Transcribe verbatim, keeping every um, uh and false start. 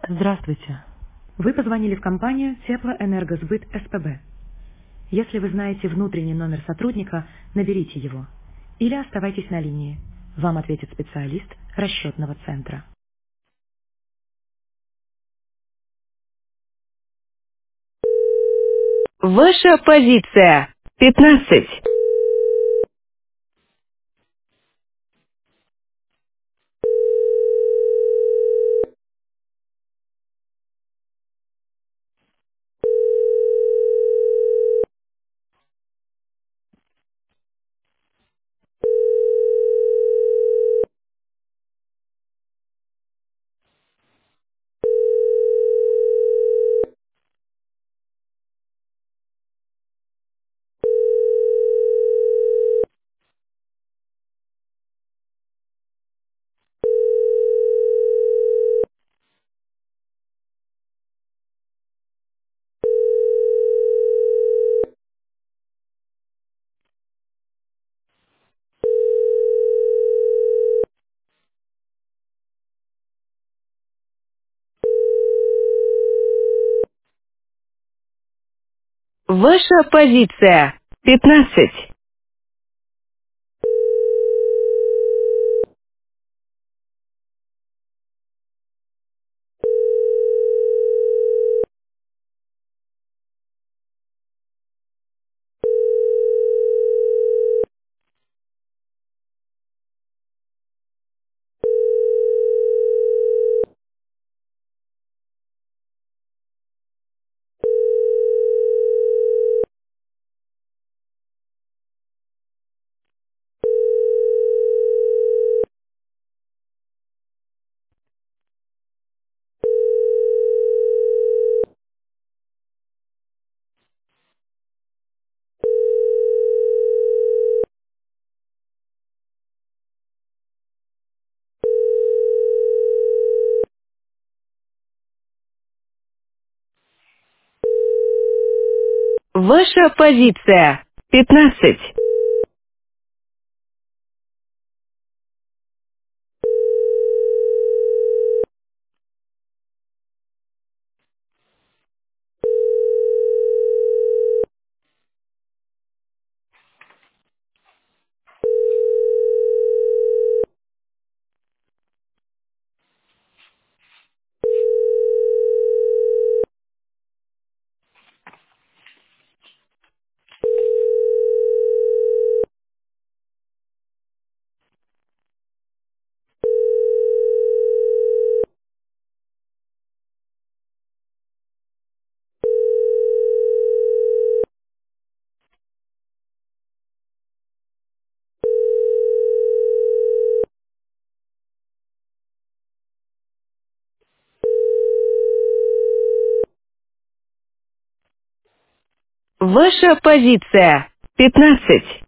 Здравствуйте. Вы позвонили в компанию Теплоэнергосбыт СПБ. Если вы знаете внутренний номер сотрудника, наберите его. Или оставайтесь на линии. Вам ответит специалист расчетного центра. Ваша позиция. пятнадцать. Ваша позиция. пятнадцать. Ваша позиция. пятнадцать. Ваша позиция. пятнадцать.